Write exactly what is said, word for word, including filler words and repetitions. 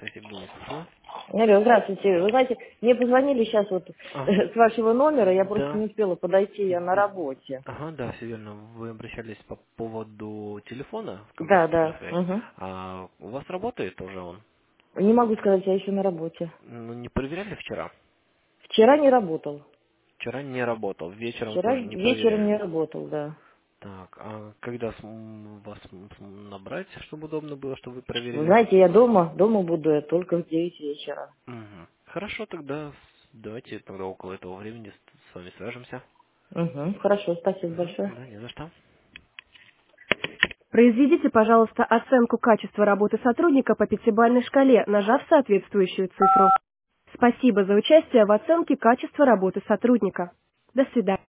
Здравствуйте, Евгений, слушаю. Алло, здравствуйте. Вы знаете, мне позвонили сейчас вот А, с вашего номера, я просто да. не успела подойти, я на М, работе. Ага, да, все верно. Вы обращались по поводу телефона в Да, коммерческую да. связь. Угу. А у вас работает уже он? Не могу сказать, я еще на работе. Ну, не проверяли вчера? Вчера не работал. Вчера не работал, вечером Вчера тоже не вечером проверяли. не работал, да. Так, а когда см- вас м- набрать, чтобы удобно было, чтобы вы Вы проверили? знаете, я дома, дома буду я только в девять вечера. Мгм. Хорошо, тогда с- давайте тогда около этого времени с с вами свяжемся. Угу. Хорошо, спасибо Мгм. большое. Да, не за что. Произведите, пожалуйста, оценку качества работы сотрудника по пятибалльной шкале, нажав соответствующую цифру. Спасибо за участие в оценке качества работы сотрудника. До свидания.